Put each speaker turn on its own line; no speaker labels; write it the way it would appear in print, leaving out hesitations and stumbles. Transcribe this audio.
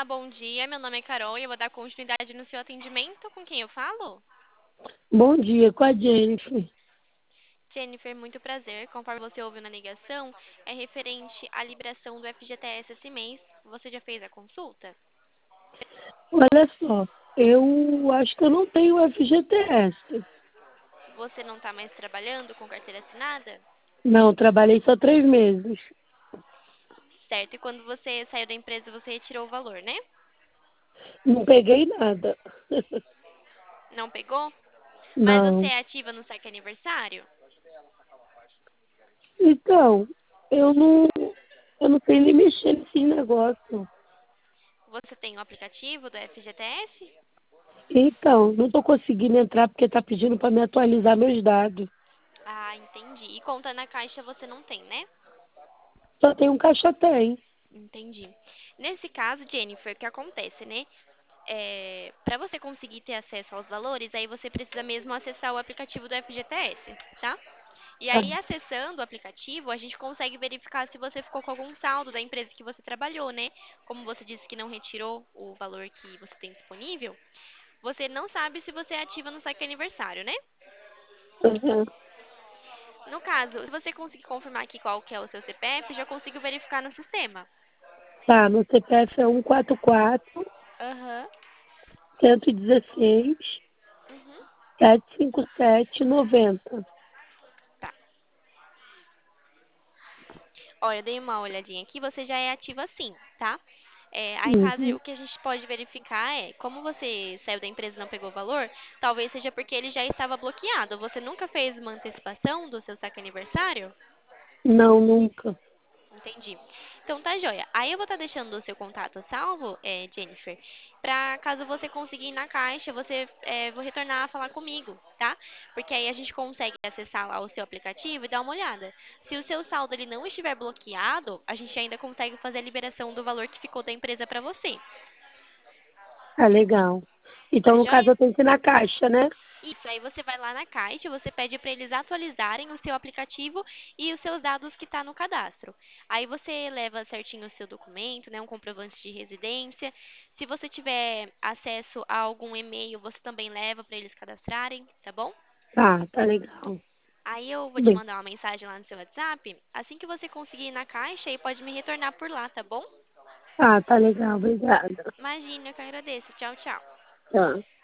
Olá, bom dia. Meu nome é Carol e eu vou dar continuidade no seu atendimento. Com quem eu falo?
Bom dia, com a Jennifer.
Jennifer, muito prazer. Conforme você ouviu na ligação, é referente à liberação do FGTS esse mês. Você já fez a consulta?
Olha só, eu acho que eu não tenho FGTS.
Você não está mais trabalhando com carteira assinada?
Não, trabalhei só 3 meses.
Certo. E quando você saiu da empresa, você retirou o valor, né?
Não peguei nada.
Não pegou? Mas você
Não.
é ativa no saque aniversário?
Então, eu não, eu não sei nem mexer nesse negócio.
Você tem o aplicativo do FGTS?
Então, não estou conseguindo entrar porque está pedindo para me atualizar meus dados.
Ah, entendi. E conta na caixa você não tem, né?
Só tem um caixa tem.
Entendi. Nesse caso, Jennifer, o que acontece, né? Para você conseguir ter acesso aos valores, aí você precisa mesmo acessar o aplicativo do FGTS, tá? E
Tá,
aí, acessando o aplicativo, a gente consegue verificar se você ficou com algum saldo da empresa que você trabalhou, né? Como você disse que não retirou o valor que você tem disponível, você não sabe se você é ativa no saque aniversário, né?
uhum.
No caso, se você conseguir confirmar aqui qual que é o seu CPF, já consigo verificar no sistema.
Tá, meu CPF é 144
Aham.
116
Uhum.
757 90.
Tá. Olha, eu dei uma olhadinha aqui, você já é ativa sim, tá? Aí, no caso,
Uhum.
o que a gente pode verificar é, como você saiu da empresa e não pegou o valor, talvez seja porque ele já estava bloqueado. Você nunca fez uma antecipação do seu saque aniversário?
Não, nunca.
Entendi. Então tá joia. Aí eu vou estar deixando o seu contato salvo, Jennifer, pra caso você conseguir ir na caixa, você vou retornar a falar comigo, tá? Porque aí a gente consegue acessar lá o seu aplicativo e dar uma olhada. Se o seu saldo ele não estiver bloqueado, a gente ainda consegue fazer a liberação do valor que ficou da empresa pra você.
Ah, legal. Então,
Tá
no caso,
joia?
eu tenho que ir na caixa, né?
Isso, aí você vai lá na caixa, você pede para eles atualizarem o seu aplicativo e os seus dados que está no cadastro. Aí você leva certinho o seu documento, né, um comprovante de residência. Se você tiver acesso a algum e-mail, você também leva para eles cadastrarem, tá bom?
Tá legal.
Aí eu vou te
Bem,
mandar uma mensagem lá no seu WhatsApp. Assim que você conseguir ir na caixa, aí pode me retornar por lá, tá bom?
tá legal. Obrigada.
Imagina, eu que agradeço. Tchau, tchau.
Tá.